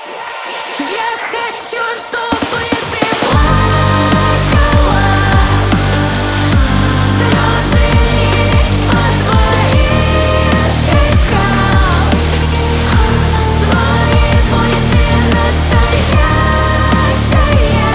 Я хочу, чтобы ты плакала, слезы лились по твоим щекам. Своей ты настоящая.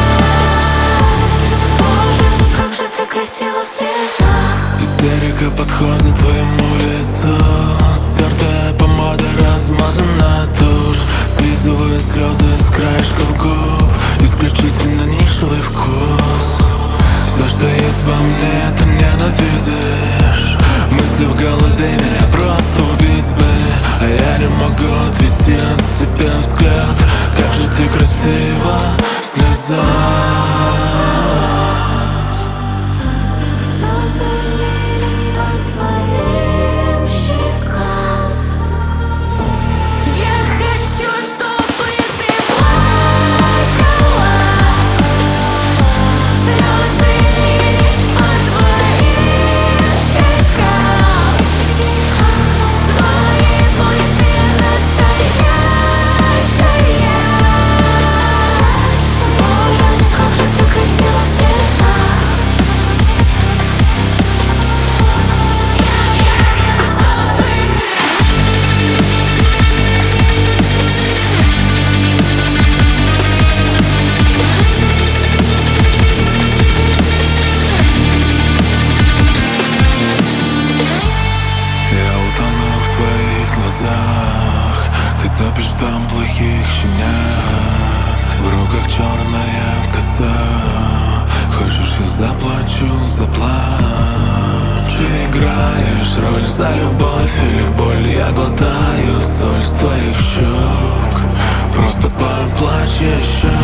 Боже, как же ты красива в слезах. Истерика подходит твоему лицу, стертая помада, размазанная тушь. Слизываю слезы с краешков губ, исключительно нишевый вкус. Все, что есть во мне, ты ненавидишь. Мысли в голове меня просто убить бы, а я не могу отвести от тебя взгляд. Как же ты красива в слезах. Слезы лились по твоим щекам. Я хочу, чтобы ты плакала, слезы лились по твоим щекам. Своей ты настоящая. Боже, как же ты красива в слезах. Я утону в твоих глазах, ты топишь там плохих щенят. В руках черная коса, хочешь я заплачу, заплачь. Ты играешь роль за любовь или боль, я глотаю соль с твоих щек. Просто поплачь еще.